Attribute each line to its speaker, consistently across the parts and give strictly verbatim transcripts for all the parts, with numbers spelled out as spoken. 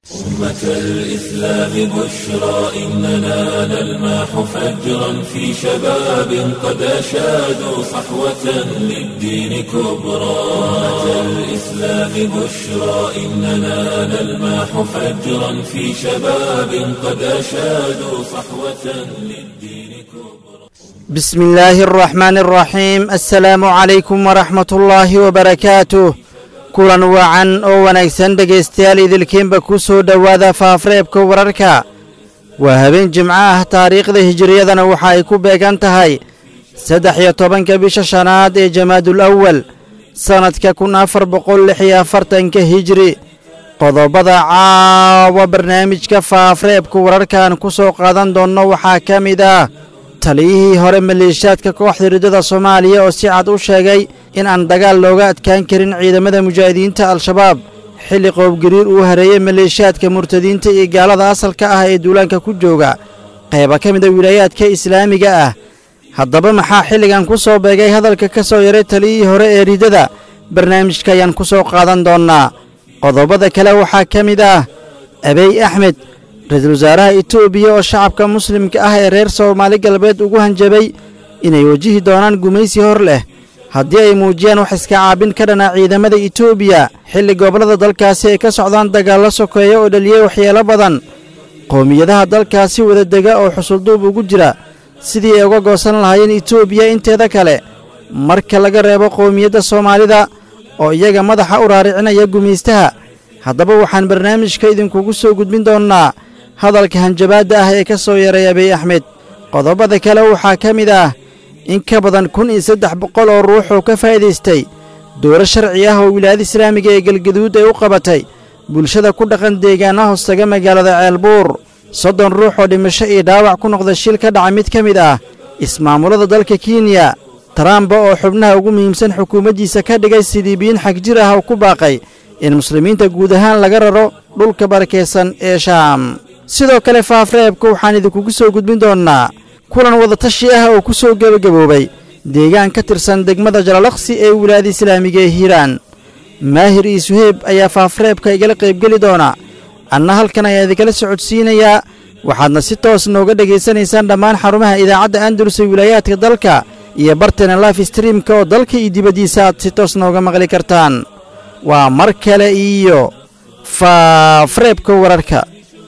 Speaker 1: أمة الإسلام بشرى إننا نلمح فجرا في شباب قد أشادوا صحوة للدين كبرى. أمة الإسلام بشرى إننا نلمح فجرا في شباب قد أشادوا صحوة للدين كبرى.
Speaker 2: بسم الله الرحمن الرحيم. السلام عليكم ورحمة الله وبركاته. kulan wacan oo wanaagsan dhegaystayaal idilkiinba ku soo dhowaada faafareebka wararka. waa habeen jimco ah, taariikhda hijiriyadana waxa ay ku beegan tahay saddex iyo tobanka bisha shanaad ee jamaadul awal sannadka kun afar boqol lix iyo afartanka hijri. qodobada caawa barnaamijka faafareebka wararkan ku soo qaadan doonno waxaa ka mid ah taliyihii hore maleeshiyaadka kooxda riddada Soomaaliya oo si cad u sheegay in aan dagaal looga adkaan karin ciidamada mujaahidiinta al-shabaab xilli qoobgariir uu hareeyay maleeshiyaadka murtadiinta iyo gaalada asalka ah ee duulaanka ku jooga qaybo ka mid ah wilaayaadka islaamiga ah. haddaba maxaa xilligan ku soo beegay hadalka ka soo yaray taliyihii hore ee riddada? barnaamijka ayaan ku soo qaadan doonnaa. qodobada kale waxaa ka mid ah Abiy Ahmed, ra-iisul wasaaraha Itoobiya oo shacabka muslimka ah ee reer Soomaali galbeed ugu hanjabay inay wajihi doonaan gumaysi hor leh haddii ay muujiyaan wax iska caabin ka dhana ciidamada Itoobiya xilli gobollada dalkaasi ay ka socdaan dagaallo sokeeya oo dhaliyay waxyeelo badan. qowmiyadaha dalkaasi wada dega oo xusulduub ugu jira sidii ay uga goosan lahaayeen Itoobiya inteeda kale marka laga reebo qowmiyadda Soomaalida oo iyaga madaxa u raaricinaya gumaystaha. haddaba waxaan barnaamijka idinkugu soo gudbin doonnaa hadalka hanjabaadda ah ee ka soo yaray Abiy Ahmed. qodobada kale waxaa ka mid ah in ka badan kun iyo saddex boqol oo ruux oo ka faa'iidaystay dooro sharci ah oo wilaayada islaamiga ee galgaduud ay u qabatay bulshada ku dhaqan deegaana hoostaga magaalada ceelbuur. soddon ruux oo dhimasho iyo dhaawac ku noqda shil ka dhaca mid ka mid ah ismaamulada dalka Kenya. Trump oo xubnaha ugu muhiimsan xukuumaddiisa ka dhigay sidiibiin xag jir ah oo ku baaqay in muslimiinta guud ahaan laga raro dhulka barakeysan ee Shaam. sidoo kale faafareebka waxaan idinkugu soo gudbin doonnaa kulan wadatashi ah oo ku soo gebagaboobay deegaan ka tirsan degmada Jalalaqsi ee wilaayada islaamiga ee Hiiraan. Maahir iyo Suheyb ayaa faafareebka igala qaybgeli doona, anna halkan ayaa idinkala socodsiinayaa. waxaadna si toos nooga dhegaysanaysaan dhammaan xarumaha idaacadda Andalus ee wilaayaadka dalka iyo barteena live streamka oo dalka iyo dibaddiisa aad si toos nooga maqli kartaan. waa mar kale iyo faafareebka wararka.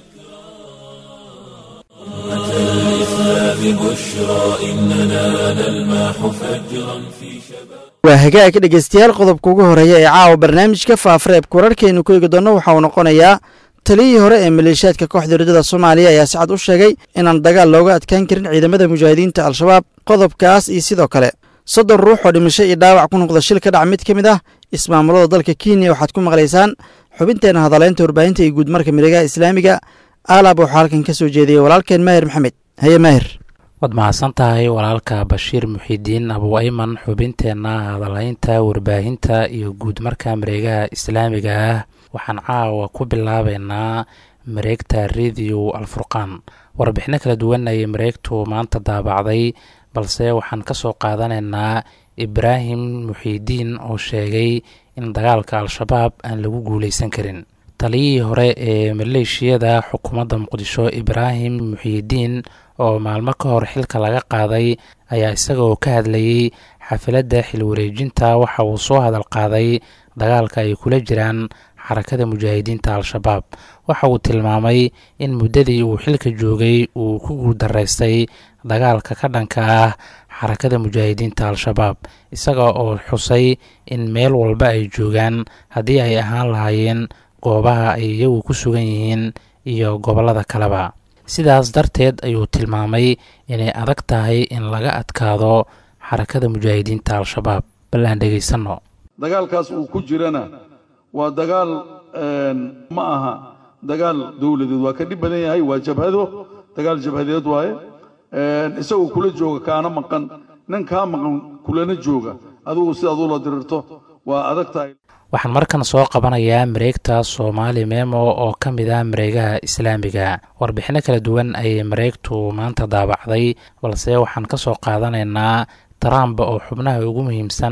Speaker 2: waa hagaag dhegaystayaal, qodobka ugu horeeya ee caawa barnaamijka faafareebka wararkeenu ku eegi doonno waxa uu noqonayaa taliyihii hore ee maleeshiyaadka kooxda riddada Soomaaliya ayaa si cad u sheegay inaan dagaal looga adkaan karin ciidamada mujaahidiinta al-shabaab. qodobkaas iyo sidoo kale soddon ruux oo dhimasho iyo dhaawac ku noqda shil ka dhaca mid ka mid ah ismaamulada dalka Kenya waxaad ku maqlaysaan xubinteena hadaleynta warbaahinta iyo guudmarka miregaha islaamiga. alaab waxaa halkan ka soo jeediyey walaalkeen Maahir Maxamed. haye Maahir.
Speaker 3: waad mahadsan tahay walaalka Bashiir Muxiidiin Abu Ayman. xubinteenna hadaleynta warbaahinta iyo guudmarka miregaha islaamiga ah waxaan caawa ku bilaabeynaa mareegta radio Al-Furqaan. warbixino kala duwan ayay mareegtu maanta daabacday, balse waxaan ka soo qaadanaynaa Ibraahim Muxiidiin oo sheegay in dagaalka al-shabaab aan lagu guulaysan karin. taliyihii hore ee maleeshiyada xukuumadda Muqdisho Ibraahim Muxiidiin oo maalmo ka hor xilka laga qaaday ayaa isagoo ka hadlayay xafladda xil wareejinta waxa uu soo hadal qaaday dagaalka ay kula jiraan xarakada mujaahidiinta al-shabaab. waxa uu tilmaamay in muddadii uu xilka joogay uu ku guuldareystay dagaalka ka dhanka ah xarakada mujaahidiinta al-shabaab, isaga oo xusay in meel walba ay joogaan haddii ay ahaan lahaayeen goobaha ay iyagu ku sugan yihiin iyo gobollada kaleba. sidaas darteed ayuu tilmaamay inay adag tahay in laga adkaado xarakada mujaahidiinta al-shabaab. bal aan dhegaysanno.
Speaker 4: dagaalkaas uu ku jirana waa dagaal ma aha dagaal dowladeed, waa ka dhib badan yahay, waa jabhado, dagaal jabhadeed waaye. isagoo kula jooga kaana maqan, nin kaa maqan kulana jooga, adigu sidaad ula dirirto waa adag tahay.
Speaker 3: waxaan markan soo qabanayaa mareegta Soomaali Memo oo ka mid ah mareegaha islaamiga. warbixino kala duwan ayay mareegtu maanta daabacday, balse waxaan ka soo qaadanaynaa Trump oo xubnaha ugu muhiimsan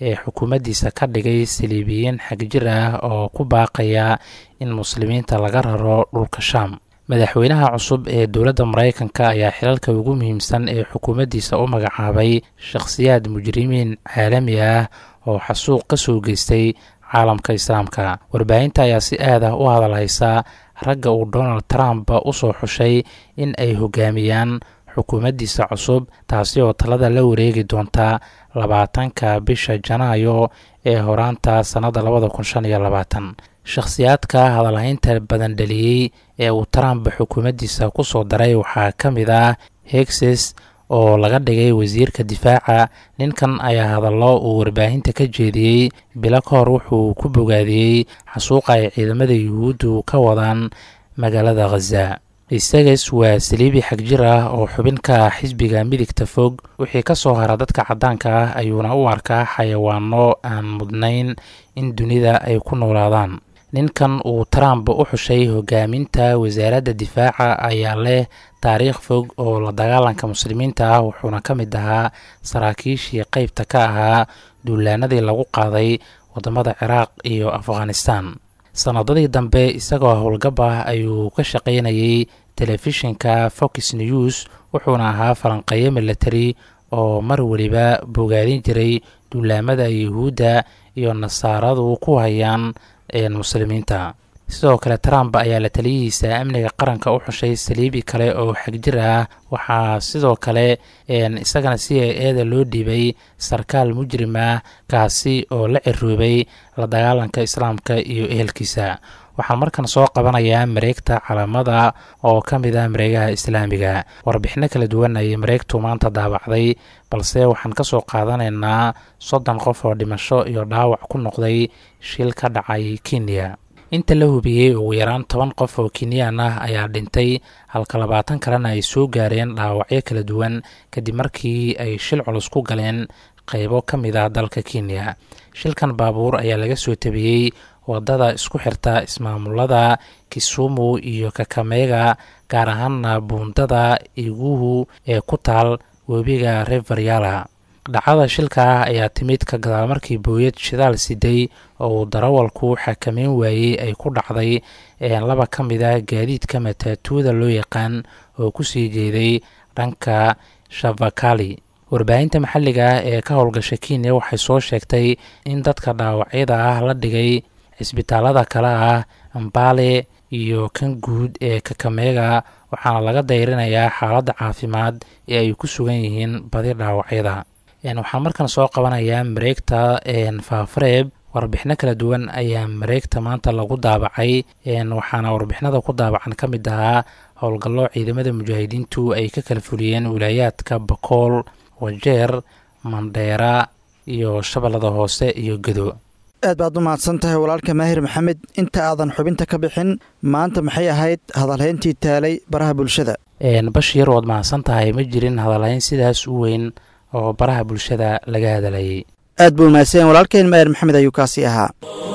Speaker 3: ee xukuumaddiisa ka dhigay saliibiyiin xagjir ah oo ku baaqaya in muslimiinta laga raro dhulka shaam. madaxweynaha cusub ee dowladda maraykanka ayaa xilalka ugu muhiimsan ee xukuumaddiisa u magacaabay shakhsiyaad mujrimiin caalami ah oo xasuuq ka soo geystay caalamka islaamka. warbaahinta ayaa si aad ah u hadalhaysa ragga uu donald trump u soo xushay in ay hogaamiyaan xukuumaddiisa cusub, taasi oo talada la wareegi doonta labaatanka bisha janaayo ee horaanta sannadda labada kun shan iyo labaatan. shakhsiyaadka hadalhaynta badan dhaliyey ee uu trump xukuumaddiisa ku soo daray waxaa ka mid ah hexes oo laga dhigay wasiirka difaaca. ninkan ayaa hadallo uu warbaahinta ka jeediyey bilo ka hor wuxuu ku bogaadiyey xasuuqa ay ciidamada yuhuuddu ka wadaan magaalada khaza. isages waa saliibi xagjir ah oo xubin ka ah xisbiga midigta fog. wixii ka soo hara dadka caddaanka ah ayuuna u arkaa xayawaano aan mudnayn in dunida ay ku noolaadaan. ninkan uu trump u xushay hogaaminta wasaaradda difaaca ayaa leh taariikh fog oo la dagaalanka muslimiinta ah, wuxuuna ka mid ahaa saraakiishii qaybta ka ahaa duulaanadii lagu qaaday waddamada ciraaq iyo afghanistan. sanadadii dambe isagoo howlgab ah ayuu ka shaqaynayay telefishinka fox news, wuxuuna ahaa falanqeeyo military oo mar weliba bogaadin jiray duulaamada yuhuudda iyo nasaaradu ku hayaan muslimiinta. sidoo kale trump ayaa la taliyihiisa amniga qaranka u xushay saliibi kale oo xagjir ah. waxaa sidoo kale isagana c i a da loo dhiibay sarkaal mujrim ah kaasi oo la ciroobay la dagaalanka islaamka iyo ehelkiisa. waxaan markan soo qabanayaa mareegta calaamada oo ka mid ah mareegaha islaamiga. warbixino kala duwan ayay mareegtu maanta daabacday, balse waxaan ka soo qaadanaynaa soddon qof oo dhimasho iyo dhaawac ku noqday shil ka dhacay kenya. inta la hubiyey ugu yaraan toban qof oo kenyaan ah ayaa dhintay, halka labaatan kalena ay soo gaareen dhaawacyo kala duwan kadib markii ay shil culus ku galeen qaybo ka mid ah dalka kenya. shilkan baabuur ayaa laga soo tabiyey wadada isku xirta ismaamulada Kisumu iyo Kakamega, gaar ahaana buundada Iguhu ee ku taal webiga River Yala. dhacdada shilka ayaa timid ka gadaal markii booyad shidaal siday oo darawalku xakameyn waayey ay ku dhacday laba ka mid ah gaadiidka matatuuda loo yaqaan oo ku sii jeeday dhanka Shavakali. warbaahinta maxalliga ah ee ka howlgasha Kenya waxay soo sheegtay in dadka dhaawacyada ah la dhigay cisbitaalada kale ah Mbale iyo kan guud ee Kakamega, waxaana laga dayrinayaa xaaladda caafimaad ee ay ku sugan yihiin badi dhaawacyada. waxaan markan soo qabanayaa mareegta Faafareeb. warbixino kala duwan ayaa mareegta maanta lagu daabacay, waxaana warbixinada ku daabacan ka mid ahaa howlgallo ciidamada mujaahidiintu ay ka kala fuliyeen wilaayaadka Bakool, Wajeer, Mandheera iyo Shabeellada Hoose iyo Gedo.
Speaker 2: aad baad u mahadsan tahay walaalka maahir maxamed. inta aadan xubinta ka bixin, maanta maxay ahayd hadalhayntii taalay baraha bulshada?
Speaker 3: bashiir waad mahadsan tahay. ma jirin hadalhayn sidaas u weyn oo baraha bulshada laga hadalayay.
Speaker 2: aad buu mahadsan walaalkeen maahir maxamed ayuu kaasi ahaa.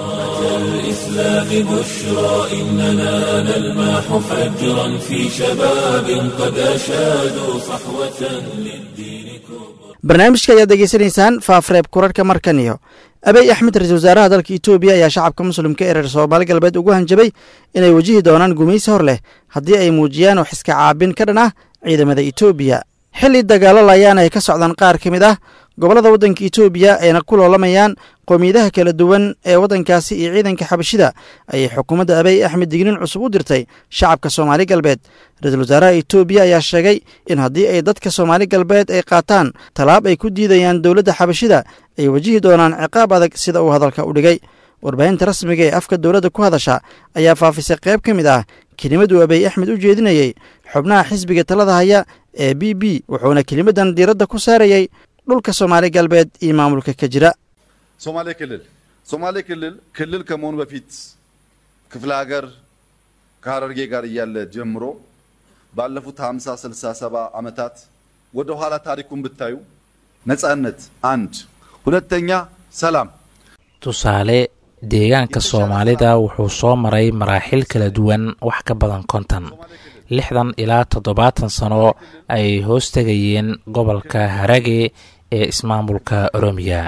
Speaker 1: الإسلام بشرى إننا نلمح فجرا في شباب قد أشادوا صحوة للدين كبرى.
Speaker 2: barnaamijka ayaad degeysanaysaan faafareeb kurarhka markan iyo abiy axmed ra-iisul wasaaraha dalka etoobiya ayaa shacabka muslimka ee reer soomaali galbeed ugu hanjabay inay wajihi doonaan gumaysi hor leh haddii ay muujiyaan wax iska caabin ka dhan ah ciidamada etoobiya. xilli dagaalo layaan ay ka socdaan qaar ka mid ah gobollada waddanka etoobiya ayna ku loolamayaan qowmiyadaha kala duwan ee waddankaasi iyo ciidanka xabashida, ayay xukuumadda abiy axmed digniin cusub u dirtay shacabka soomaali galbeed. ra-iisul wasaaraha etoobiya ayaa sheegay in haddii ay dadka soomaali galbeed ay qaataan tallaab ay ku diidayaan dowladda xabashida ay wajihi doonaan ciqaab adag sida uu hadalka u dhigay. warbaahinta rasmiga ee afka dowladda ku hadasha ayaa faafisay qayb ka mid ah kelimaduu abiy axmed u jeedinayey xubnaha xisbiga talada haya ee b b, wuxuuna kelimadan diiradda ku saarayay dhulka soomaali galbeed iyo maamulka ka jira.
Speaker 5: ሶማሌ ክልል ሶማሌ ክልል ክልል ከመሆኑ በፊት ክፍለ ሀገር ከሀረርጌ ጋር እያለ ጀምሮ ባለፉት ሃምሳ ስልሳ ሰባ ዓመታት ወደ ኋላ ታሪኩን ብታዩ ነጻነት አንድ፣ ሁለተኛ ሰላም።
Speaker 3: tusaale deegaanka soomaalida wuxuu soo maray maraaxil kala duwan wax ka badan konton lixdan ilaa toddobaatan sano ay hoos tegayeen gobolka Hararge ee ismaamulka Oromiya.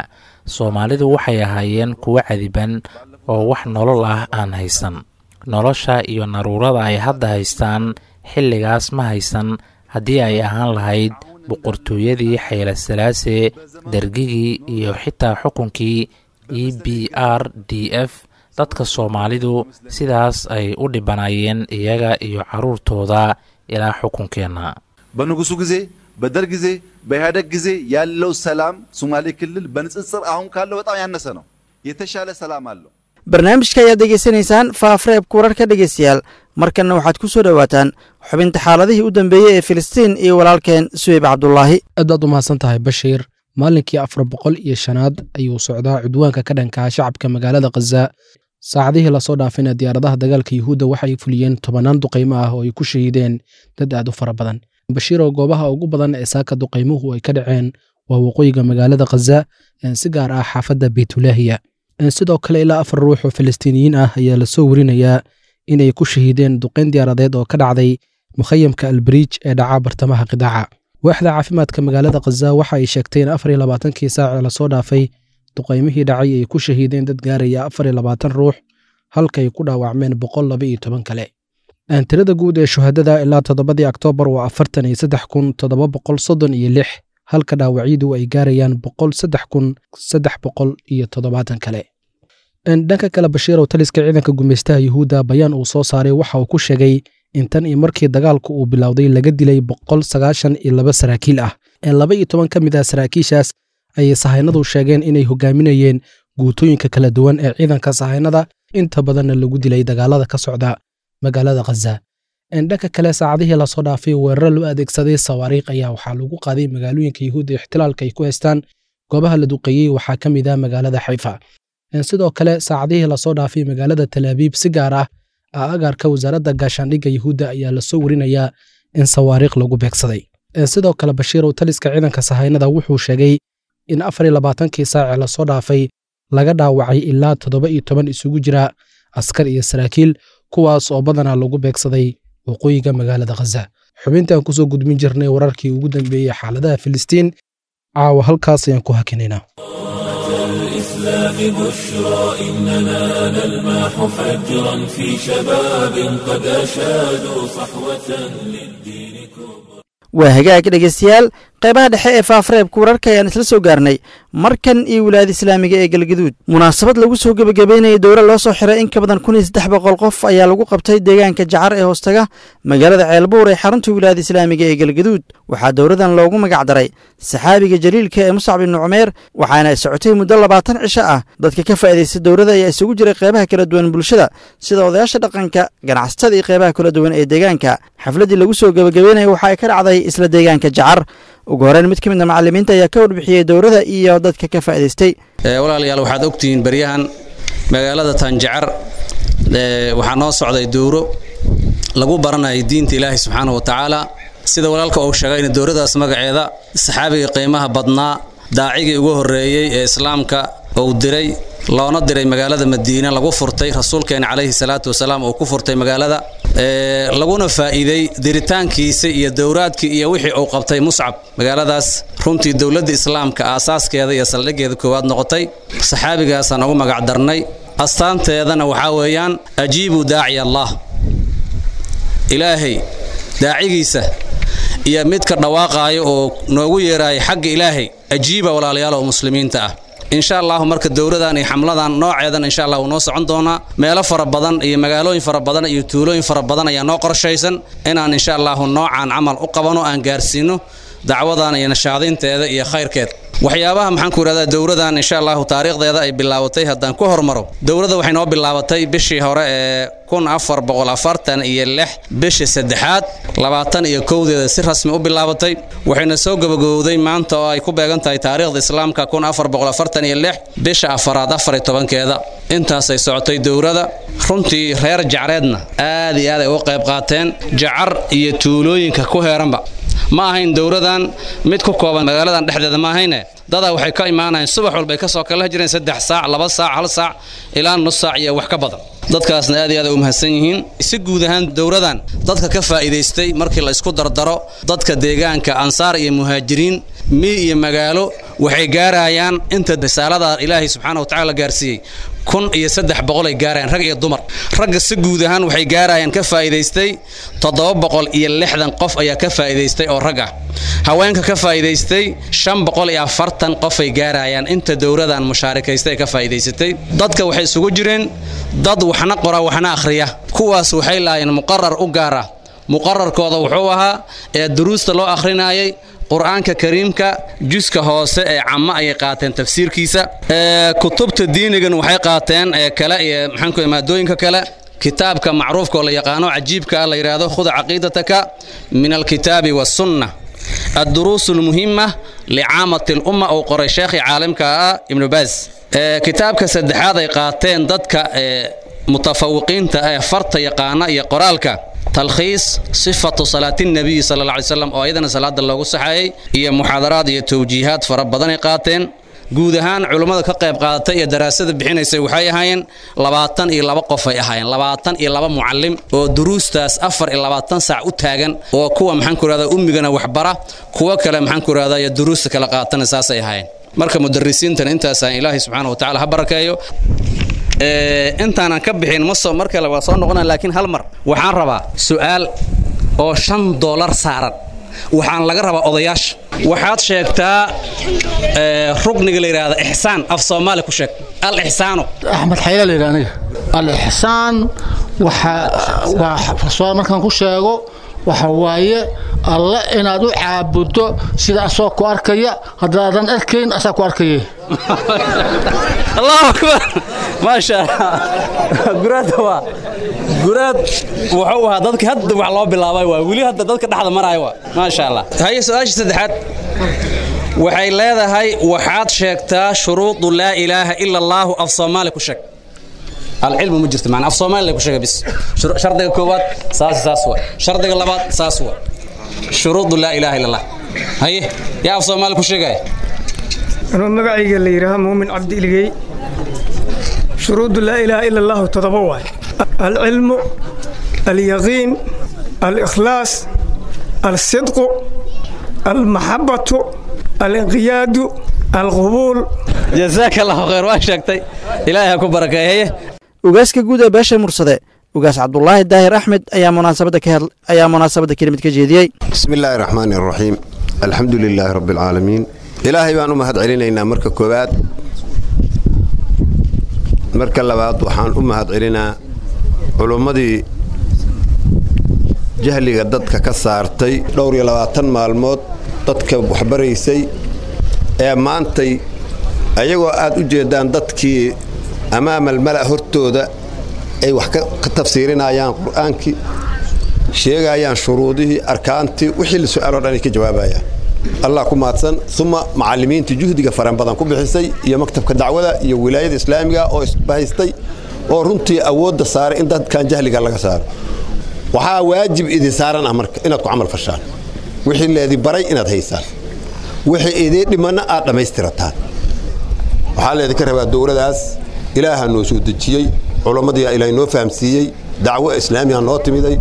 Speaker 3: soomaalidu waxay ahaayeen kuwo cadiban oo wax nolol ah aan haysan nolosha iyo naruurada ay hadda haystaan xilligaas ma haysan haddii ay ahaan lahayd boqortooyadii xayla salaase dergigii iyo xitaa xukunkii e b r d f dadka soomaalidu sidaas ay u dhibanaayeen iyaga iyo carruurtooda ilaa xukunkeenna
Speaker 5: በንጉሱ ጊዜ በደርግ ጊዜ በኢህአደግ ጊዜ ያለው ሰላም ሶማሌ ክልል በንጽጽር አሁን ካለው በጣም ያነሰ ነው የተሻለ ሰላም አለው
Speaker 2: barnaamijka ayaad degeysanaysaan faafareebka wararka dhegeystayaal markanna waxaad ku soo dhowaataan xubinta xaaladihii u dambeeyey ee filistiin iyo walaalkeen suweyb cabdulaahi
Speaker 6: aadaad u mahadsan tahay bashiir maalinkii afar boqol iyo shanaad ayuu socdaa cudwaanka ka dhankaa shacabka magaalada khaza saacadihii lasoo dhaafayna diyaaradaha dagaalka yuhuudda waxay fuliyeen tobannaan duqaymo ah oo ay ku shahiideen dad aad u fara badan bashiir oo goobaha ugu badan ee saaka duqaymuhu ay ka dhaceen waa waqooyiga magaalada khaza si gaar ah xaafadda baytulaahiya sidoo kale ilaa afar ruux oo filistiiniyiin ah ayaa lasoo warinayaa inay ku shahiideen duqayn diyaaradeed oo ka dhacday mukhayamka albriij ee dhaca bartamaha qidaaca waaxda caafimaadka magaalada khaza waxa ay sheegtay in afar iyo labaatankii saac ee lasoo dhaafay duqaymihii dhacay ay ku shahiideen dad gaaraya afar iyo labaatan ruux halka ay ku dhaawacmeen boqol laba iyo toban kale tirada guud ee shuhadada ilaa toddobadii oktoobar waa afartan iyo saddex kun toddoba boqol soddon iyo lix halka dhaawacyadu ay gaarayaan boqol saddex kun saddex boqol iyo toddobaatan kale dhanka kale bashiir oo taliska ciidanka gumeystaha yuhuudda bayaan uu soo saaray waxa uu ku sheegay in tan iyo markii dagaalku uu bilowday laga dilay boqol sagaashan iyo laba saraakiil ah ee laba iyo toban ka mid ah saraakiishaas ayay sahaynadu sheegeen inay hogaaminayeen guutooyinka kala duwan ee ciidanka sahaynada inta badanna lagu dilay dagaalada ka socda magaalada khaza dhanka kale saacadihii lasoo dhaafay weeraro loo adeegsaday sawaariikh ayaa waxaa lagu qaaday magaalooyinka yuhuudda ixtilaalka ay ku haystaan goobaha la duqeeyey waxaa ka mid ah magaalada xayfa sidoo kale saacadihii lasoo dhaafay magaalada talaabiib si gaar ah agaarka wasaaradda gaashaandhigga yuhuudda ayaa lasoo warinayaa in sawaariikh lagu beegsaday sidoo kale bashiirow taliska ciidanka sahaynada wuxuu sheegay in afar iyo labaatankii saacee lasoo dhaafay laga dhaawacay ilaa toddoba iyo toban isugu jira askar iyo saraakiil kuwaas oo badanaa lagu beegsaday waqooyiga magaalada khaza xubintaan kusoo gudbin jirnay wararkii ugu dambeeyey xaaladaha filistiin caawa halkaas ayaan ku hakinaynaa
Speaker 1: الإسلام بشرى إننا نلمح فجرا في شباب قد أشادوا صحوة للدين كبرى
Speaker 2: waa hagaag dhegeystayaal qaybaha dhexe ee faafareebka wararka ayaan isla soo gaarnay markan iyo wilaayada islaamiga ee galgaduud munaasabad lagu soo gebagabeynayay dowra loo soo xiray in ka badan kun iyo saddex boqol qof ayaa lagu qabtay deegaanka jacar ee hoostaga magaalada ceelbuur ee xarunta wilaayada islaamiga ee galgaduud waxaa dowradan loogu magac daray saxaabiga jaliilka ee muscab ibnu cumeer waxaana socotay muddo labaatan cisho ah dadka ka faa'iidaysta dowrada ayaa isugu jiray qaybaha kala duwan bulshada sida odayaasha dhaqanka ganacsatada iyo qaybaha kala duwan ee deegaanka xafladdii lagu soo gebagabeynaya waxa ay ka dhacday isla deegaanka jacar ugu horeyn mid ka mid a macallimiinta ayaa ka warbixiyey dowrada iyo dadka ka faa'iidaystay
Speaker 7: walaalayaal waxaad ogtihiin baryahan magaalada tanjacar waxaa noo socday dowro lagu baranayay diinta ilaahay subxaanahu wa tacaala sida walaalka uu sheegay in dowradaas magaceeda saxaabiga qiimaha badnaa daacigii ugu horreeyey ee islaamka uu diray loona diray magaalada madiina lagu furtay rasuulkeena calayhi salaatu wasalaam uu ku furtay magaalada laguna faa'iiday diritaankiisa iyo dowraadkii iyo wixii uu qabtay muscab magaaladaas runtii dowladda islaamka aasaaskeeda iyo saldhiggeeda koowaad noqotay saxaabigaasaan ugu magac darnay astaanteedana waxaa weeyaan ajiibu daaciya allah ilaahay daacigiisa iyo midka dhawaaqaayo oo noogu yeeraaya xagga ilaahay ajiiba walaalayaal oo muslimiinta ah insha Allah marka dowradan iyo xamladan nooceedan insha Allah uu noo socon doona meelo fara badan iyo magaalooyin fara badan iyo tuulooyin fara badan ayaa noo qorshaysan inaan insha Allah noocan amal u qabano aan gaarsiino dacwadan iyo nashaadinteeda iyo khayrkeed waxyaabaha maxaan ku radaa dowradan insha Allah taariikhdeeda ay bilaabatay haddaan ku hormaro dowrada waxay noo bilaabatay bishii hore ee kun afar boqol afartan iyo lix bishii saddexaad labaatan iyo kowdeeda si rasmi u bilaabatay waxayna soo gabagowday maanta oo ay ku beegan tahay taariikhda islaamka kun afar boqol afartan iyo lix bisha afaraad afar iyo tobankeeda intaas ay socotay dowrada runtii reer jacreedna aad iyo aad ay uga qayb qaateen jacar iyo tuulooyinka ku heeranba ma ahayn dowradan mid ku kooban magaaladan dhexdeeda ma ahayne dada waxay ka imaanayeen subax walba ka soo kala jireen saddex saac laba saac hal saac ilaa nus saac iyo wax ka badan dadkaasna aad iyo aad u mahadsan yihiin si guud ahaan dowradan dadka ka faa'iideystay markii la isku dardaro dadka deegaanka ansaar iyo muhaajiriin mi iyo magaalo waxay gaarayaan inta risaalada ilaahay subxaanahu wa tacaala gaarsiiyey kun iyo saddex boqol ay gaarayaan rag iyo dumar ragga si guud ahaan waxay gaarayaan ka faa'iidaystay toddoba boqol iyo lixdan qof ayaa ka faa'iidaystay oo rag ah haweenka ka faa'iidaystay shan boqol iyo afartan qof ay gaarayaan inta dowladan mushaarakaystay ka faa'iidaysatay dadka waxay isugu jireen dad waxna qora waxna akhriya kuwaas waxay laayeen muqarrar u gaara muqarrarkooda wuxuu ahaa ee duruusta loo akhrinayay quraanka kariimka juska hoose ee camma ay qaateen tafsiirkiisa ee kutubta diinigan waxay qaateen ee kala ee maxaan ku maadooyinka kale kitaabka macruufka oo la yaqaano cajiibka la yiraahdo khud aqiidataka min alkitaabi was sunnah الدروس المهمة لعامة الأمة أو قرى شيخ عالمك ابن باز كتاب كسد هذا قاتين ضدك متفوقين فرط يقانا يقرالك تلخيص صفة صلاة النبي صلى الله عليه وسلم أو أيضا صلاة الله صحيح هي محاضرات هي توجيهات فربضان قاتين guud ahaan culimada ka qayb qaadatay ee daraasada bixinaysay waxay ahaayeen labaatan iyo laba qof ay ahaayeen labaatan iyo laba muallim oo duruustaas afar iyo labaatan saac u taagan oo kuwa maxaan ku raada ummigana wax bara kuwa kale maxaan ku raada ee duruusta kala qaatan saasay ahaayeen marka mudarrisiintan intaas aan ilaahay subxaanahu wa ta'ala ha barakeeyo ee intaan ka bixin ma soo markale waa soo noqonaa laakiin hal mar waxaan rabaa su'aal oo shan dollar saaran waxaan laga rabaa odayaasha waxaad sheegtaa ee rugniga la yiraahdo ihsaan af Soomaali ku sheeg al ihsaano
Speaker 8: Ahmed Xayla la yiraahdo al ihsaan waxa waa soo markaan ku sheego waxa waaye alla inaad u caabudo sida asoo ku arkaya hadaadan arkayn asoo ku arkaya Allahu akbar ma sha Allah guraad waa guraad wuxuu ahaa dadka hadda wax loo bilaabay waa wali hadda dadka dhaxda maraayo waa ma sha Allah hay su'aasha saddexaad waxay leedahay waxaad sheegtaa shuruud la ilaaha illa Allah af Soomaali ku sheeg العلم مجرد معنا في صومالي كل شيء بس شرط كوبات ساس ساسوا شرط اللبات ساسوا شروط لا إله إلا الله هاي يا في صومالي كل شيء جاي
Speaker 9: أنا مقعي قال لي راه مؤمن عبد إلهي شروط لا إله إلا الله تضبوا العلم اليقين الإخلاص الصدق المحبة الانقياد القبول
Speaker 7: جزاك الله خير واشكتي إلهي أكون بركة هي
Speaker 2: ugaaska guud ee beesha mursade ugaas Cabdullaahi Daahir Axmed ayaa munaasabada ka ayaa munaasabada kelimad ka jeediyay
Speaker 10: bismillaahir rahmaanir rahiim alxamdulillaahi rabbil aalamiin ilaahay baan u mahad celinaynaa marka koowaad marka labaad waxaan u mahad celinaa culimadii jahliga dadka ka saartay dhowr iyo labaatan maalmood dadka wax baraysay ee maantay ayagoo aad u jeedaan dadkii أمام الملأ هرتودا أي وحكة تفسيرنا أيام قرآنك شيء أيام شروطه أركانتي وحيل سؤال رأيك جوابها الله كم أتصن ثم معلمين تجهد جفران بدن كم بحسي يا مكتب كدعوة يا ولاية إسلامية أو بحسي أو رنتي أود صار إن كان جهل قال لك صار وها واجب إذا صار أمرك إنك عمل فشان وحيل الذي بري إن هيسان وحيل إذا لمن أقدم يسترتان وحال ذكر هذا الدورة داس إله النوسو دجيي علماء إلى نو فهمسيي دعوة إسلامية نو تميدي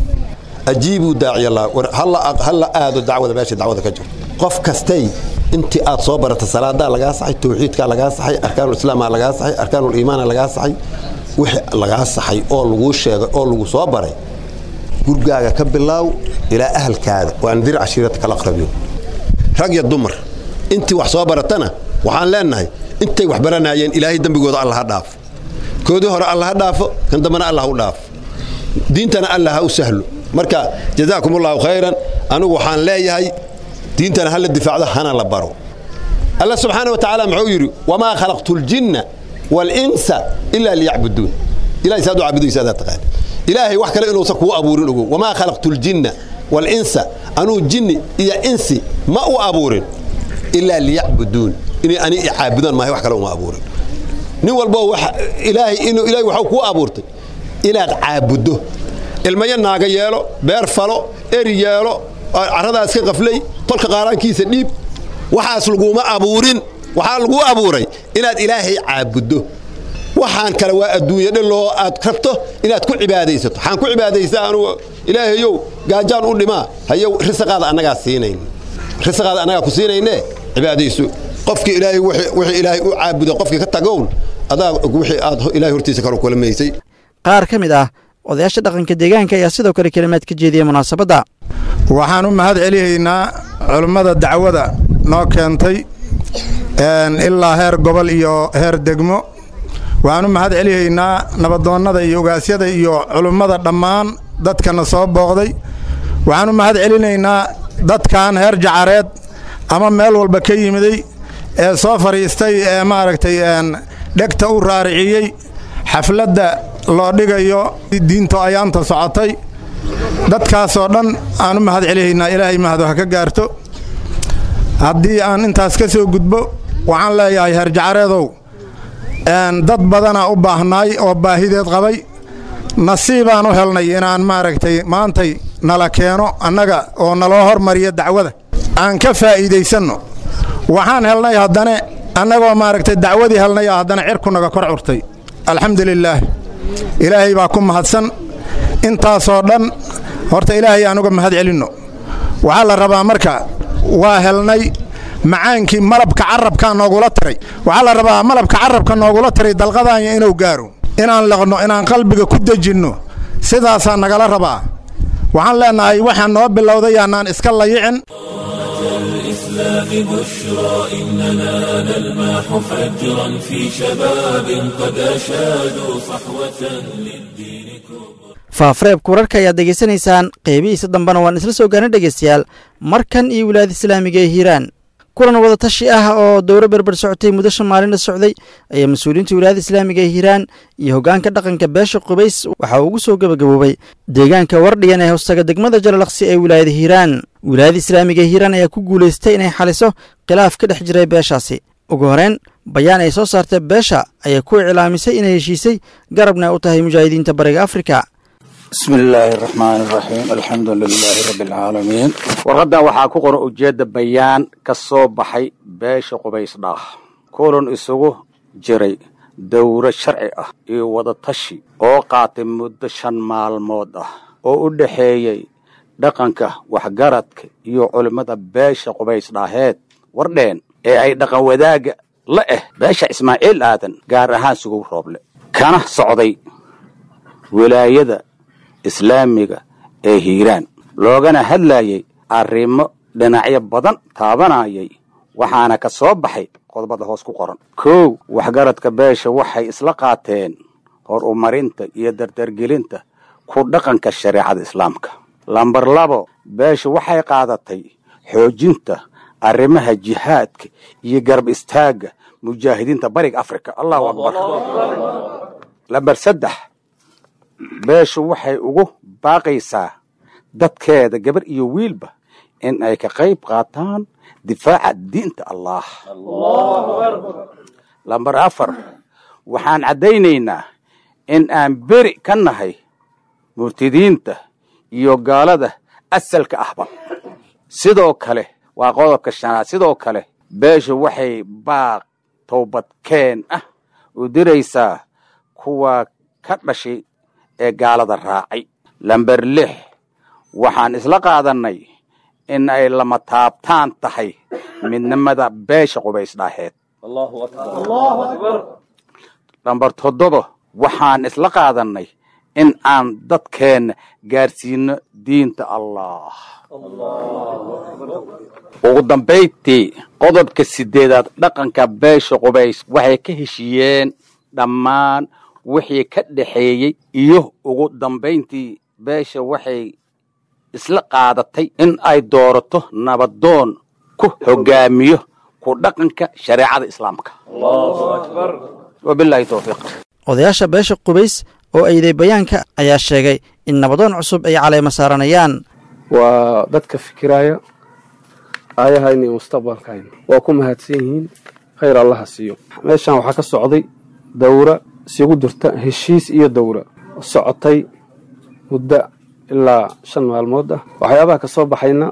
Speaker 10: أجيبوا داعي الله هلا هلا هذا الدعوة ماشي دعوة كجر قف كستي أنت أتصبرت الصلاة ده لقى صحي التوحيد كان لقى صحي أركان الإسلام لقى صحي أركان الإيمان لقى صحي وح لقى صحي أول وش أول وصابري ورجع كبلاو إلى أهل كذا وأنذر عشيرتك الأقربين رجع الضمر أنت وحصابرتنا وحان لنا أنت وحبرنا ين إلهي دم بيقول الله هداف كودي هر الله هداف كان دمنا الله هداف دينتنا الله هو سهل مركا جزاكم الله خيرا أنا وحان لا يهي دينتنا هل الدفاع ده هنا لبرو الله سبحانه وتعالى معيري وما خلقت الجن والإنس إلا ليعبدون إلهي سادوا عبدوا سادات قال إلهي وحكى له سكوا أبورين وما خلقت الجن والإنس أنو الجن يا إنسي ما هو أبورين إلا ليعبدون إني أنا عابدان ما هي وحكة لهم أبورين نقول بو وح إلهي إنه إلهي وحكوا أبورتي إلى عابده الميان ناقة يالو بيرفلو إري يالو عرض أسكي قفلي طلق قاران كيس النيب وحاسلقوا ما أبورين وحالقوا أبوري إلى إلهي عابده وحان كلوا الدنيا اللي أتكرته إلى تكون عبادة يسط حان كل عبادة يسط إلهي يو قاجان قول لي ما هيو رزق هذا أنا قاسينين رزق هذا أنا قاسينين عبادة يسوع qofkii ilaahay wixii ilaahay u caabudo qofkii ka tagown adaa wixii aad ilaahay hortiisa kala kulmaysay.
Speaker 2: qaar ka mid ah odayaasha dhaqanka deegaanka ayaa sidoo kale kalimaad ka jeediyay munaasabadda.
Speaker 11: waxaan u mahad celinaynaa culimmada dacwada noo keentay ilaa heer gobol iyo heer degmo. waxaan u mahad celinaynaa nabadoonnada iyo ogaasyada iyo culimmada dhammaan dadkana soo booqday. waxaan u mahad celinaynaa dadkan heer jacareed ama meel walba ka yimiday ee soo fariistay ee maaragtay dhegta u raariciyey xafladda loo dhigayo diinto ayaanta socotay. dadkaasoo dhan aan u mahad celinaynaa, ilaahay mahado ha ka gaarto. haddii aan intaas ka soo gudbo waxaan leeyahay heer jacareedow dad badanaa u baahnaay oo baahideed qabay. nasiibaan u helnay inaan maaragtay maantay nala keeno annaga oo naloo hormariya dacwada aan ka faa'iidaysanno. waxaan helnay haddana annagoo maaragtay dacwadii helnay haddana cirku naga kor curtay. alxamdulilaah, ilaahay baa ku mahadsan. intaasoo dhan horta ilaahay aan uga mahad celinno. waxaa la rabaa marka waa helnay macaankii malabka carabkaa noogula tiray. waxaa la rabaa malabka carabka noogula tiray dalqadaanya inuu gaaro, inaan laqno, inaan qalbiga ku dejinno. sidaasaa nagala rabaa. waxaan leenahay waxaan noo bilowday yaanaan iska layicin.
Speaker 1: الإسلام بشرى إننا نلمح فجرا في شباب قد أشادوا صحوة للدين كبرى.
Speaker 2: faafareebka wararka ayaad degeysanaysaan, qeybihiisa dambena waan isla soo gaarnay dhegeystayaal. markan iyo wilaayada islaamiga ee hiiraan, kulan wada tashi ah oo dowro berber socotay muddo shan maalin socday ayaa mas-uuliyiinta wilaayada islaamiga ee hiiraan iyo hoggaanka dhaqanka beesha qubays waxa uu ugu soo gabagaboobay deegaanka wardhigan ee hoostaga degmada jalalaqsi ee wilaayada hiiraan. wilaayada islaamiga ee hiiraan ayaa ku guulaystay inay xaliso khilaaf ka dhex jiray beeshaasi. ugu horeen bayaan ay soo saartay beesha ayaa ku iclaamisay inay heshiisay garabna u tahay mujaahidiinta bariga afrika.
Speaker 12: بسم الله الرحمن الرحيم الحمد لله رب العالمين. warqadan waxaa ku qoran ujeedda bayaan ka soo baxay beesha qubays dhaah kulan isugu jiray dowro sharci ah iyo wada tashi oo qaatay muddo shan maalmood ah oo u dhaxeeyay dhaqanka waxgaradka iyo culimada beesha qubays dhaaheed wardheen ee ay dhaqan wadaaga la ah beesha Ismaaciil aadan gaar ahaan sugu rooble kana socday wilaayada islaamiga ee hiiraan loogana hadlayay arrimo dhinacyo badan taabanayay. waxaana ka soo baxay qodobada hoos ku qoran. kow, waxgaradka beesha waxay isla qaateen horumarinta iyo dardargelinta ku dhaqanka shareecada islaamka. lambar labo, beesha waxay qaadatay xoojinta arrimaha jihaadka iyo garab istaaga mujaahidiinta bariga afrika. allahu akbar. lambar saddex, beeshu waxay ugu baaqaysaa dadkeeda gabar iyo wiilba in ay ka qayb qaataan difaaca diinta allah. lambar afar, waxaan caddaynaynaa in aan beri ka nahay murtidiinta iyo gaalada asalka ahba. sidoo kale waa qodobka shanaad, sidoo kale beeshu waxay baaq toobadkeen ah u diraysaa kuwa ka dhashay ee gaalada raacay. lambar lix, waxaan isla qaadanay in ay lama taabtaan tahay midnimada beesha qubays dhaaheed. lambar toddoba, waxaan isla qaadanay in aan dadkeenna gaarsiino diinta allah. ugu dambayntii qodobka sideedaad, dhaqanka beesha qubays waxay ka heshiiyeen dhammaan wixii ka dhaxeeyey iyo ugu dambayntii beesha waxay isla qaadatay in ay doorato nabadoon ku hogaamiyo ku dhaqanka shareecada islaamka. wabillahi tawfiiq.
Speaker 2: odayaasha beesha qubays oo ayday bayaanka ayaa sheegay in nabadoon cusub ay caleema saaranayaan.
Speaker 13: waa dadka fikiraya aayahayna iyo mustaqbalkayna waa ku mahadsan yihiin, khayr allaha siiyo. meeshaan waxaa ka socday dowra isugu jirta heshiis iyo dowra socotay muddo ilaa shan maalmood ah. waxyaabaha ka soo baxayna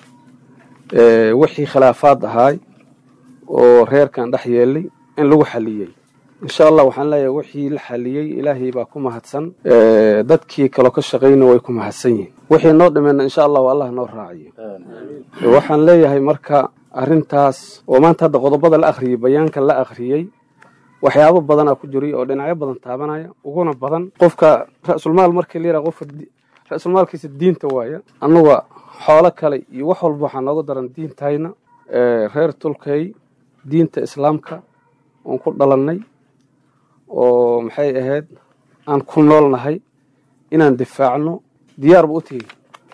Speaker 13: wixii khilaafaad ahaay oo reerkan dhex yeelay in lagu xaliyey. insha allah waxaan leeyahay wixii la xaliyey ilaahay baa ku mahadsan, dadkii kaloo ka shaqayna way ku mahadsan yihiin. wixii noo dhimeyna insha allah allah noo raaciyo. waxaan leeyahay marka arrintaas oo maanta hadda qodobada la akhriyey bayaanka la akhriyey waxyaabo badanaa ku jiray oo dhinacyo badan taabanaya uguna badan qofka ra-sulmaal markii la yidhaha qofka ra-sulmaalkiisa diinta waaya annaga xoolo kale iyo wax walba waxaa nooga daran diintayna reer tulkay diinta islaamka oon ku dhalannay oo maxay ahayd aan ku noolnahay inaan difaacno diyaar ba u tihi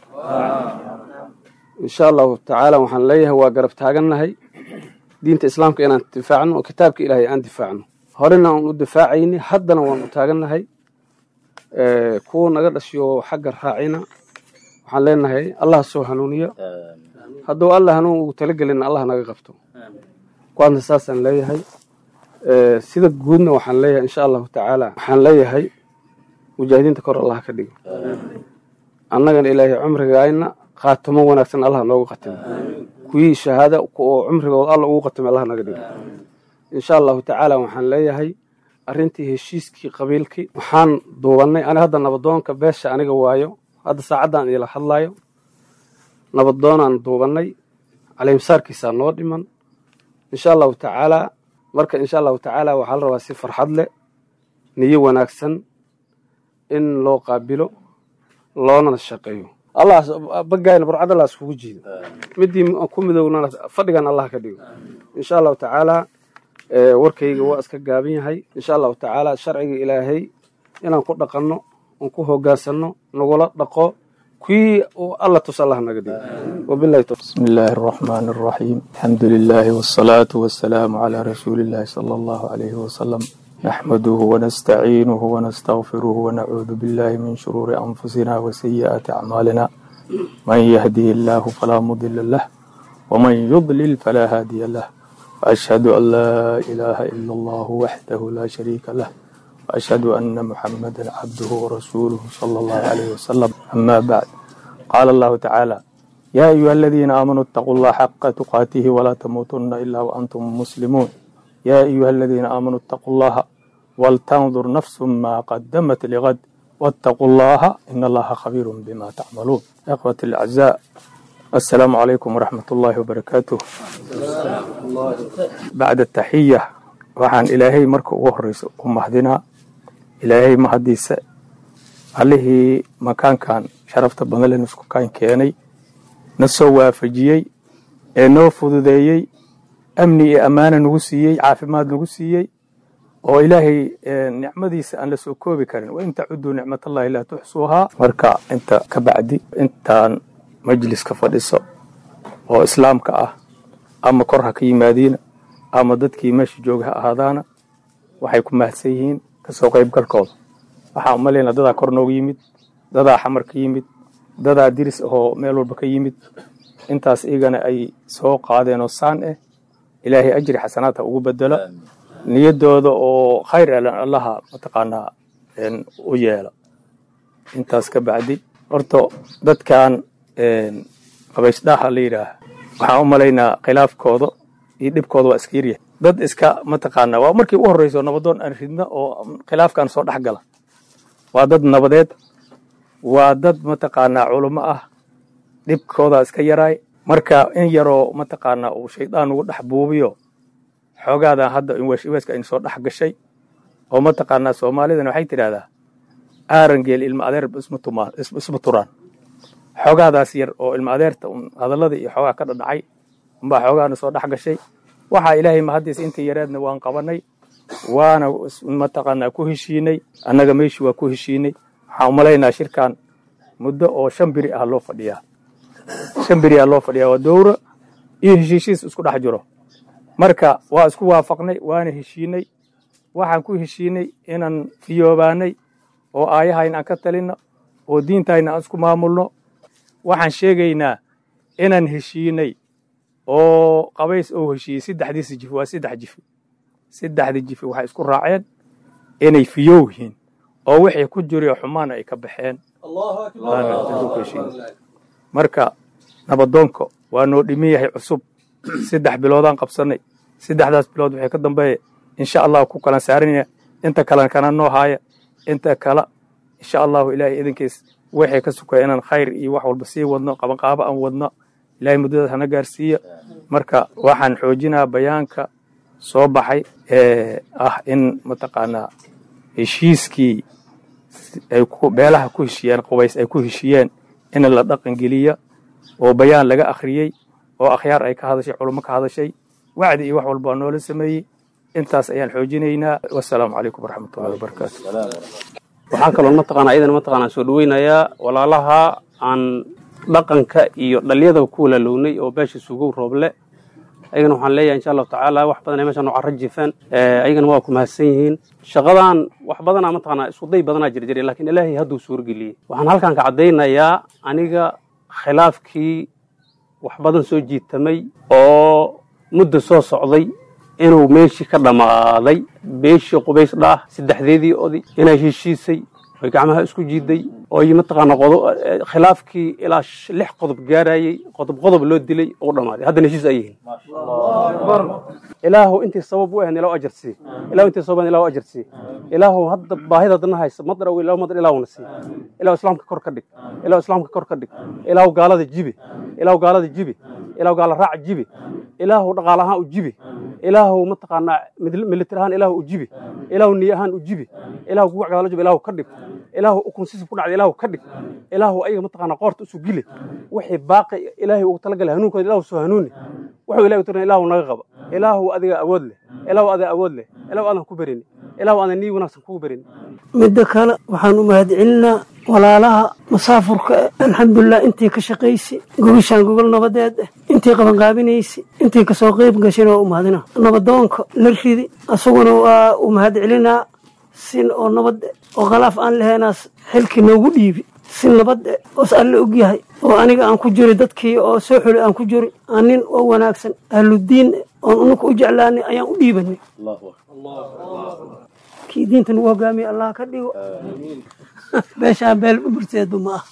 Speaker 13: insha allahu tacaala waxaan leeyahay waa garab taagannahay diinta islaamka inaan difaacno oo kitaabka ilaahay aan difaacno horena aan u difaacayni haddana waan u taagannahay kuwa naga dhashiyo xagga raacina waxaan leenahay allah soo hanuuniyo hadduu alla hanuun ugu talagelina allah naga qabto kuwaasna saasaan leeyahay sida guudna waxaan leeyahay insha allahu tacaala waxaan leeyahay mujaahidiinta kor allah ka dhigo annagana ilaahay cumrigaayna qaatamo wanaagsan allah noogu qatimo kuwii shahaada oo cumrigooda alla ugu qatimay allah naga dhigo insha allahu tacaala waxaan leeyahay arrintii heshiiskii qabiilkii waxaan duubannay ani hadda nabadoonka beesha aniga waayo hadda saacaddan idila hadlaayo nabadoonaan duubannay caleymsaarkiisaa noo dhiman insha allahu tacaala marka insha allahu tacaala waxaa la rabaa si farxad leh niyo wanaagsan in loo qaabilo loonana shaqeeyo allah bagayna burcad allah iskugu jiido midii ku midownana fadhigan allah ka dhigo insha allahu tacaala warkayga waa iska gaaban yahay insha allahu tacaala sharciga ilaahay inaan ku dhaqanno oon ku hoggaansanno nagula dhaqo kuwii alla tus allah naga dhigo wabillahi tawfiiq
Speaker 14: بسم الله الرحمن الرحيم الحمد لله والصلاة والسلام على رسول الله صلى الله عليه وسلم نحمده ونستعينه ونستغفره ونعوذ بالله من شرور أنفسنا وسيئات أعمالنا من يهدي الله فلا مضل له ومن يضلل فلا هادي له وأشهد أن لا إله إلا الله وحده لا شريك له وأشهد أن محمدا عبده ورسوله صلى الله عليه وسلم أما بعد قال الله تعالى يا أيها الذين آمنوا اتقوا الله حق تقاته ولا تموتن إلا وأنتم مسلمون يا أيها الذين آمنوا اتقوا الله ولتنظر نفس ما قدمت لغد واتقوا الله إن الله خبير بما تعملون إخوتي الأعزاء السلام عليكم ورحمة الله وبركاته بعد التحية وعن إلهي مركو وهرس ومهدنا إلهي مهديس عليه مكان كان شرفت بنال نسكو كان كياني نسو وافجيي إنو فضوديي أمني أمانة نغسيي عافماد نغسيي oo ilaahay nicmadiisa aan la soo koobi karin wa inta cudu nicmatallahi la tuhsuha marka inta ka bacdi intaan majliska fadhiso oo islaamka ah ama kor ha ka yimaadiina ama dadkii meesha jooga ha ahaadaana waxay ku mahadsan yihiin ka soo qayb galkooda waxaa u maleynaa dadaa kor noogu yimid dadaa xamar ka yimid dadaa diris oo meel walba ka yimid intaas iyagana ay soo qaadeen oo saan eh ilaahay ajri xasanaadha ugu bedelo niyadooda oo khayr elan allaha mataqaanaa u yeela intaas ka bacdi horta dadkan qabaysdhaha la yidhaaha waxaan u malaynaa khilaafkooda iyo dhibkooda waa iska yaryahay dad iska mataqaanaa waa markii u horreyso nabadoon aan ridna oo khilaafkan soo dhex gala waa dad nabadeed waa dad mataqaanaa culummo ah dhibkooda iska yaraay marka in yaroo mataqaanaa uu shaydaan ugu dhex buubiyo xoogaadan hadda inweeska in soo dhex gashay oo mataqaanaa soomaalidana waxay tidhaahdaa aarangeel ilma adeer isma turaan xoogaadaas yar oo ilma adeerta hadallada iyo xoogaa ka dhadhacay unbaa xoogaana soo dhex gashay waxaa ilaahay mahaddiisa inta yareedna waan qabanay waana mataqaanaa ku heshiinay annaga meeshii waa ku heshiinay waxaan umalaynaa shirkan muddo oo shan biri ah loo fadhiyaa shan biri ah loo fadhiyaa waa dowra iyo heshiishiis isku dhex jiro marka waa isku waafaqnay waana heshiinay waxaan ku heshiinay inaan fiyoobaanay oo aayahayna aan ka talinno oo diintayna aan isku maamulno waxaan sheegaynaa inaan heshiinay oo qabays oo heshiiyey saddexdiisa jifi waa saddex jifi saddexdii jifi waxay isku raaceen inay fiyow yihiin oo wixii ku jiriyo xumaana ay ka baxeen marka nabadoonka waa noo dhiman yahay cusub saddex biloodaan qabsanay saddexdaas bilood waxay ka dambeeya insha allahu ku kalan saaranaya inta kalena kana noo haaya inta kala insha allahu ilaahay idinkiis waxay ka sukaya inaan khayr iyo wax walba sii wadno qabanqaabo aan wadno ilaahay muddadaas hana gaarsiiya marka waxaan xoojinaa bayaanka soo baxay ee ah in mataqaanaa heshiiskii ay beelaha ku heshiyeen qubays ay ku heshiyeen in la dhaqan geliya oo bayaan laga akhriyey oo akhyaar ay ka hadashay culummo ka hadashay wacdi iyo wax walba noola sameeyey intaas ayaan xoojinaynaa wassalaamu calaykum waraxmatullahi wabarakaatu
Speaker 13: waxaan kaloo mataqaanaa idan mataqaanaa soo dhaweynayaa walaalaha aan dhaqanka iyo dhaliyada ku walaalownay oo beesha sugow rooble ayagana waxaan leeyahay insha allahu tacaala wax badan ay meeshaan u carro jifaan ayagana waa ku mahadsan yihiin shaqadan wax badanaa mataqaanaa isku day badanaa jirjiray laakiin ilaahay hadduu suurgeliyey waxaan halkan ka caddaynayaa aniga khilaafkii wax badan soo jiitamay oo muddo soo socday inuu meeshii ka dhammaaday beeshii qubays dhaah saddexdeedii oday inay heshiisay oy gacmaha isku jiiday oo mataqaana khilaafkii ilaa lix qodob gaarayey qodob qodob loo dilay oo dhammaaday haddana heshiis ay yihiin ilaahu intii sabab u ahayn ilaahu ajar sii ilaahu intii sabab ilaahu ajar sii ilaahu hadda baahida dadna haysa madar aw ilaahu madar ilaahuna sii ilaahu islaamka kor ka dhig ilaahu islaamka kor ka dhig ilaahu gaalada jibi ilaahu gaalada jibi ilaahu gaala raac jibi ilaahu dhaqaale ahaan u jibi ilaahu mataqaanaa military ahaan ilaahu u jibi ilaahu niy ahaan u jibi ilaahu kugu cagdaalo jibi ilaahu ka dhig ilaahu ukunsiisa ku dhacday ilaahu ka dhig ilaahu ayaga mataqaanaa qoorta isu gili wixii baaqi ilaahay ugu talagalay hanuunkooda ilaahu soo hanuuni wuxuu ilaahay u tirin ilaahu naga qaba ilaahu adiga awood leh ilaahu adiga awood leh ilaahu aadan ku barin ilaahu aadan nii wanaagsan kugu barin
Speaker 15: midda kale waxaan u mahadcelinaa walaalaha masaafurka alxamdulilah intii ka shaqaysay gogashaan gogol nabadeed ah intii qabanqaabinaysay intii kasoo qayb gashayna waa u mahadinaa nabadoonka la ridi asaguna waa u mahadcelinaa sin oo nabad oo khalaaf aan lahaynaas xilkii noogu dhiibi si nabad oos alle og yahay oo aniga aan ku jiri dadkii oo soo xuli aan ku jiri aan nin oo wanaagsan ahludiin oon unuka u jeclaanay ayaan u dhiibanay kii diinta nagu hogaamiye allah ka dhigo beeshaan beel burteedba ma ah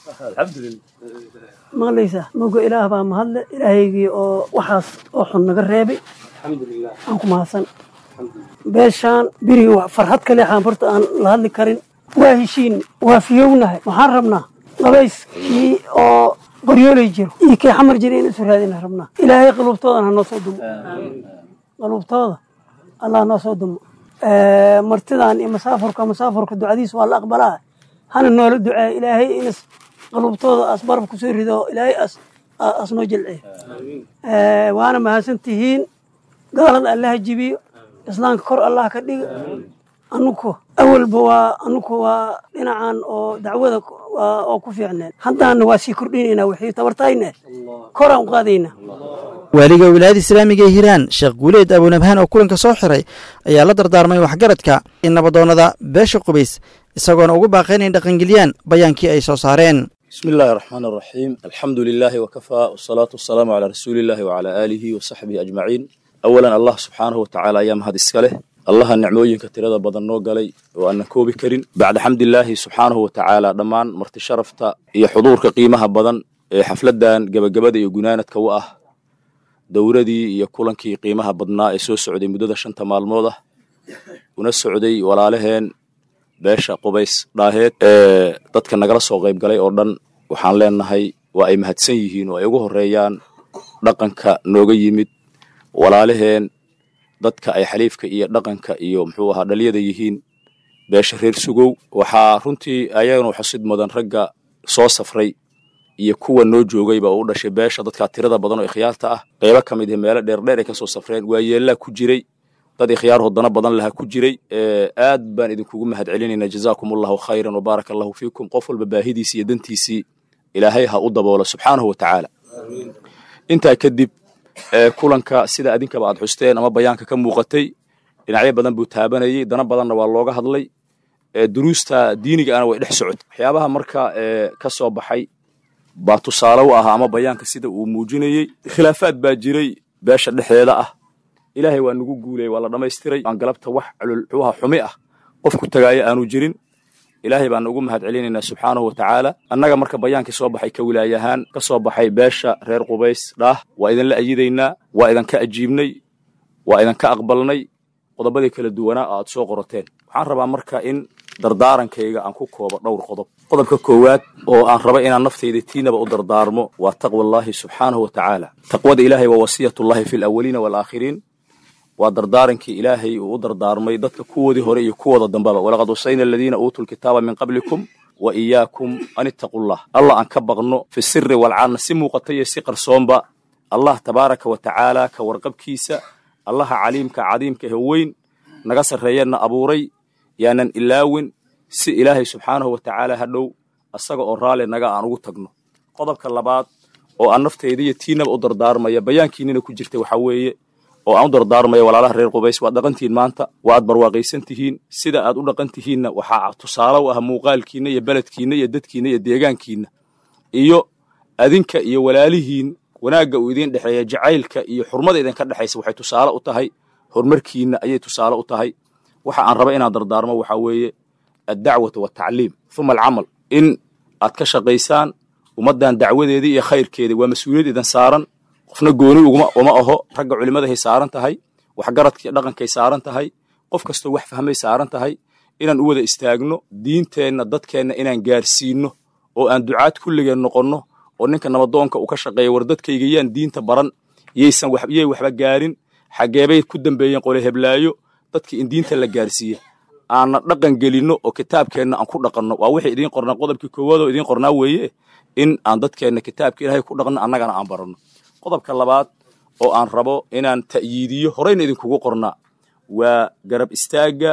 Speaker 15: maqlaysaa moga ilaah baa mahadle ilaahaygii oo waxaas oo xun naga reebay aan ku mahadsan beeshaan birigii farxad kale xaanbarta aan la hadli karin waa heshiin waa fiyownahay waxaan rabnaa qabayskii oo qoryoolay jiro iyo kii xamar jira in isu raadina rabnaa ilaahay qaluubtoodan ha noo soo dumo qaluubtooda allah noo soo dumo martidan iyo masaafurka masaafurka ducadiis waa la aqbalaa hana noola duceeya ilaahay inas qaluubtooda as baraf kusoo rido ilaahay as as noo jilciyo waana mahadsan tihiin gaalada allaha jibiyo islaamka kor allah ka dhiga anuku awalba waa anuku waa dhinacan oo dacwada oo ku fiicneen haddaana waa sii kordhinaynaa wixii tabartayne koraan u qaadaynaa
Speaker 2: waaliga wilaayada islaamiga ee hiiraan sheekh guuleed abunabhaan oo kulanka soo xiray ayaa la dardaarmay waxgaradka in nabadoonnada beesha qubays isagoona ugu baaqayn in dhaqangeliyaan bayaankii ay soo saareen
Speaker 16: bismi illaahi araxmaan araxiim alxamdu lilaahi wakafaa wasalaatu wasalaamu calaa rasuuliillaahi wacalaa aalihi wa saxbihi ajmaciin awalan allah subxaanahu watacaala ayaa mahad iska leh allaha nicmooyinka tirada badan noo galay oo aanan koobi karin bacda xamdilaahi subxaanahu watacaala dhammaan marti sharafta iyo xuduurka qiimaha badan ee xafladdan gebagabada iyo gunaanadka u ah dowradii iyo kulankii qiimaha badnaa ee soo socday muddada shanta maalmood ah una socday walaalaheen beesha qubays dhaaheed ee dadka nagala soo qayb galay oo dhan waxaan leenahay waa ay mahadsan yihiin oo ay ugu horreeyaan dhaqanka nooga yimid walaalaheen dadka ay xaliifka iyo dhaqanka iyo muxuu ahaa dhaliyada yihiin beesha reer sugow waxaa runtii ayaganu xusid mudan ragga soo safray iyo kuwa noo joogayba u dhashay beesha dadkaa tirada badan oo ikhyaarta ah qaybo ka mid ah meelo dheerdheer ay ka soo safreen waa yeellaa ku jiray dad ikhyaar hodana badan lahaa ku jiray aad baan idinkugu mahad celinaynaa jazaakum allahu khayran wa baaraka allahu fiikum qof walba baahidiisii iyo dantiisii ilaahay ha u daboolo subxaanahu watacaala intaa kadib kulanka sida adinkaba aad xusteen ama bayaanka ka muuqatay dhinacyo badan buu taabanayey dana badanna waa looga hadlay duruusta diiniga ana way dhex socotay waxyaabaha marka ka soo baxay baa tusaale u ahaa ama bayaanka sida uu muujinayey khilaafaad baa jiray beesha dhexdeeda ah ilaahay waa nagu guulayay waa la dhammaystiray aan galabta wax cululxuuha xumi ah qof ku tagaaya aanu jirin ilaahay baan ugu mahad celinaynaa subxaanahu watacaala annaga marka bayaankii soo baxay ka wilaayahaan ka soo baxay beesha reer qubays dhaah waa idinla ayidaynaa waa idinka ajiibnay waa idinka aqbalnay qodobadii kala duwanaa aad soo qorateen waxaan rabaa marka in dardaarankayga aan ku koobo dhowr qodob qodobka koowaad oo aan raba inaan naftayda tiinaba u dardaarmo waa taqwa allahi subxaanahu wa tacaala taqwada ilaahay waa wasiyatullahi fi alawaliina waalaakhiriin waa dardaarankii ilaahay uu u dardaarmay dadka kuwoodii hore iyo kuwooda dambaba walaqad wasayna aladiina uutuu lkitaaba min qablikum wa iyaakum an ittaqullah allah aan ka baqno fi sirri walcaana si muuqata iyo si qarsoonba allah tabaaraka wa tacaala ka warqabkiisa allaha caliimka cadiimka ee weyn naga sarreeyana abuuray yaanan ilaawin si ilaahay subxaanahu wa tacaala hadhow asaga oo raali naga aan ugu tagno qodobka labaad oo aan naftayda iyo tiinaba u dardaarmaya bayaankiinina ku jirta waxaa weeye oo aan u dardaarmaya walaalaha reer Qubays waad dhaqantiin maanta waad barwaaqaysan tihiin sida aad u dhaqan tihiinna waxaa tusaale u ah muuqaalkiina iyo beledkiina iyo dadkiina iyo deegaankiina iyo adinka iyo walaalihiin wanaagga uu idin dhexeeya jacaylka iyo xurmada idin ka dhaxaysa waxay tusaale u tahay horumarkiina ayay tusaale u tahay waxa aan raba inaan dardaarmo waxa weeye ad-dacwatu wat-tacliim thumma al-amal in aad ka shaqaysaan ummadan dacwadeedii iyo khayrkeedii waa mas'uuliyad idin saaran qofna gooni uguma uma aho ragga culimada hay saaran tahay wax garadka dhaqankay saaran tahay qof kasta wax fahmay saaran tahay inaan u wada istaagno diinteenna dadkeenna inaan gaarsiino oo aan ducaad kulligeen noqonno oo ninka nabadoonka uu ka shaqeeyo war dadkayga yaan diinta baran yeysan wax yey waxba gaarin xageebay ku dambeeyeen qole heblaayo dadkii in diinta la gaarsiiyo aan dhaqan gelino oo kitaabkeenna aan ku dhaqanno waa wixii idin qornaa qodobkii koowaad oo idin qornaa weeye in aan dadkeenna kitaabka Ilaahay ku dhaqanno annagana aan baranno qodobka labaad oo aan rabo inaan ta'yiidiyo horeyna idinkugu qornaa waa garab istaaga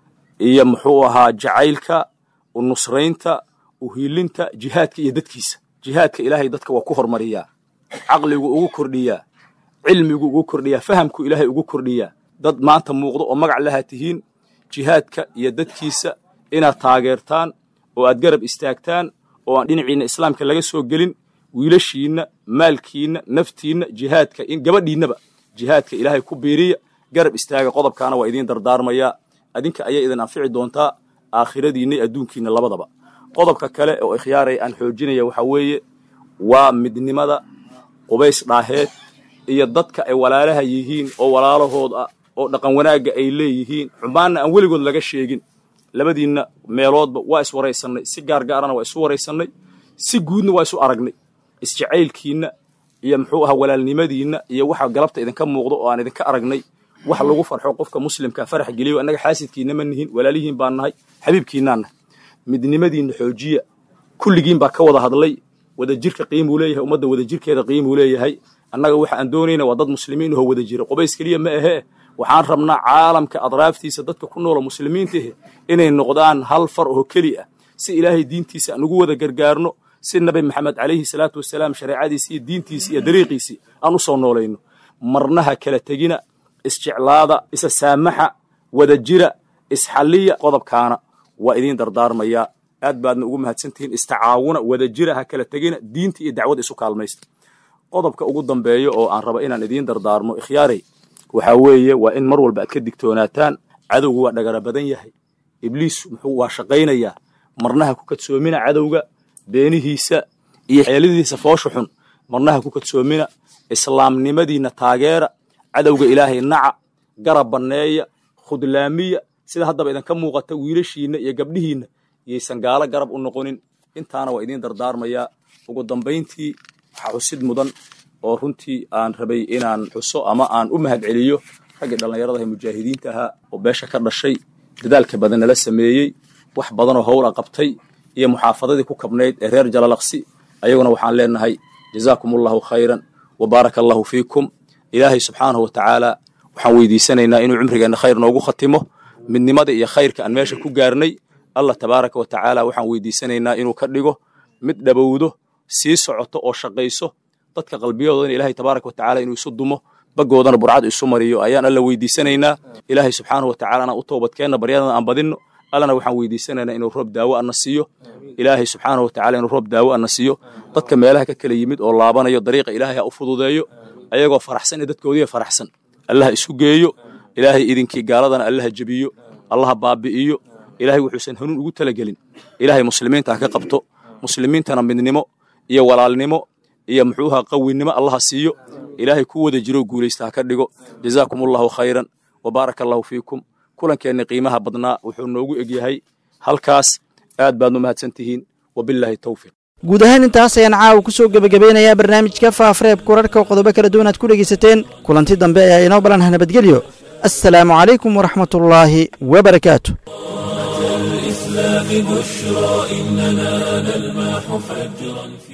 Speaker 16: iyo muxuu ahaa jacaylka u nusraynta u hiilinta jihaadka iyo dadkiisa jihaadka Ilaahay dadka waa ku hormariyaa caqligu ugu kordhiyaa cilmigu ugu kordhiyaa fahamku Ilaahay ugu kordhiyaa dad maanta muuqdo oo magac laha tihiin jihaadka iyo dadkiisa inaad taageertaan oo aad garab istaagtaan oo aan dhinaciina islaamka laga soo gelin wiilashiina maalkiina naftiina jihaadka in gabadhiinaba jihaadka Ilaahay ku beeriya garab istaaga qodobkaana waa idin dardaarmaya adinka ayay idin anfici doontaa aakhiradiina iyo adduunkiina labadaba qodobka kale oo ikhtiyaaray aan xoojinaya waxa weeye waa midnimada Qubays dhaaheed iyo dadka ay walaalaha yihiin oo walaalahood ah oo dhaqan wanaaga ay leeyihiin xumaana aan weligood laga sheegin labadiina meeloodba waa is wareysanay si gaar gaarana waa isu wareysanay si guudna waa isu aragnay isjacaylkiina iyo muxuu ahaa walaalnimadiina iyo waxa galabta idinka muuqdo oo aan idinka aragnay wax lagu farxo qofka muslimka farax geliyo anaga xaasidkiina ma nihin walaalihiin baan nahay xabiibkiinana midnimadiina xoojiya kulligiin baa ka wada hadlay wada jirka qiimo leeyahay ummadda wada jirkeeda qiimo leeyahay annaga waxa aan doonayna waa dad muslimiin oo wada jira Qubays kaliya ma ahe waxaan rabnaa caalamka adraaftiisa dadka ku nool muslimiinta inay noqdaan hal far oo kaliya si Ilaahay diintiisa aan ugu wada gargaarno si nabi maxamed calayhi salaatu wasalaam shariicadiisa iyo diintiisa iyo dariiqiisa aan u soo noolayno marnaha kala tagina isjeclaada isa saamaxa wada jira isxalliya qodobkaana waa idin dardaarmaya aad baadna ugu mahadsantihiin istacaawuna wada jira ha kala tagina diinta iyo dacwada isu kaalmaysta qodobka ugu dambeeyo oo aan raba inaan idin dardaarmo ikhtiyaaray waxa weeye waa in mar walba aad ka digtoonaataan cadowgu waa dhagara badan yahay ibliis muxuu waa shaqaynayaa marnaha ku kadsoomina cadowga beenihiisa iyo xeeladiisa foosho xun marnaha ku kadsoomina islaamnimadiina taageera cadowga Ilaahay naca garab baneeya khudlaamiya sida haddaba idin ka muuqata wiilashiina iyo gabdhihiina yeysan gaala garab u noqonin intaana waa idin dardaarmaya ugu dambeyntii waxa xusid mudan oo runtii aan rabay inaan xuso ama aan u mahad celiyo ragga dhalinyarada ee mujaahidiinta ah oo beesha ka dhashay dadaalka badan la sameeyay wax badan oo hawla qabtay iyo muxaafadadii ku kabnayd ee reer Jalalaqsi ayaguna waxaan leenahay jazaakumullahu khayran wa barakallahu fiikum Ilaahay subhanahu wa ta'ala waxaan weydiisanaynaa inuu cumrigeena khayr noogu khatimo midnimada iyo khayrka aan meesha ku gaarnay Allah tabaaraka wa ta'ala waxaan weydiisanaynaa inuu ka dhigo mid dhabowdo sii socoto oo shaqayso dadka qalbiyadooda Ilaahay tabaaraka wa ta'ala inuu isu dumo bagoodana burcad isu mariyo ayaan alla weydiisanaynaa Ilaahay subhanahu wa ta'ala ana u toobadkeena baryadana aan badino allana waxaan weydiisanaynaa inuu roob daawo aan siiyo Ilaahay subhanahu wa ta'ala inuu roob daawo aan siiyo dadka meelaha ka kala yimid oo laabanayo dariiqa Ilaahay u fududeeyo ayagoo faraxsan dadkoodii faraxsan Allah isu geeyo Ilaahay idinkii gaaladana Allah jabiyo Allah baabi'iyo Ilaahay wuxuu hanuun ugu talagelin Ilaahay muslimiinta ka qabto muslimiintana midnimo iyo walaalnimo iyo muxuuha qawinimo Allah siiyo Ilaahay ku wada jiro guuleystaa ka dhigo jazaakumullahu khayran wa barakallahu fiikum kulankeena qiimaha badnaa wuxuu noogu egyahay halkaas aad baad u mahadsan tihiin wabilaahi towfiiq
Speaker 2: guud ahaan intaas ayaan caawa ku soo gebagabeynayaa barnaamijka faafareebka wararka oo qodobo kala duwan aad ku dhegaysateen kulanti dambe ayaa inoo balan nabadgelyo assalaamu calaykum waraxmatullaahi wabarakaatu
Speaker 1: الإسلام بشرى إننا نلمح فجرا